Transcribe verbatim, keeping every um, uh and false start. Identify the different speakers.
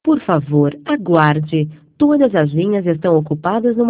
Speaker 1: Por favor, aguarde. Todas as linhas estão ocupadas no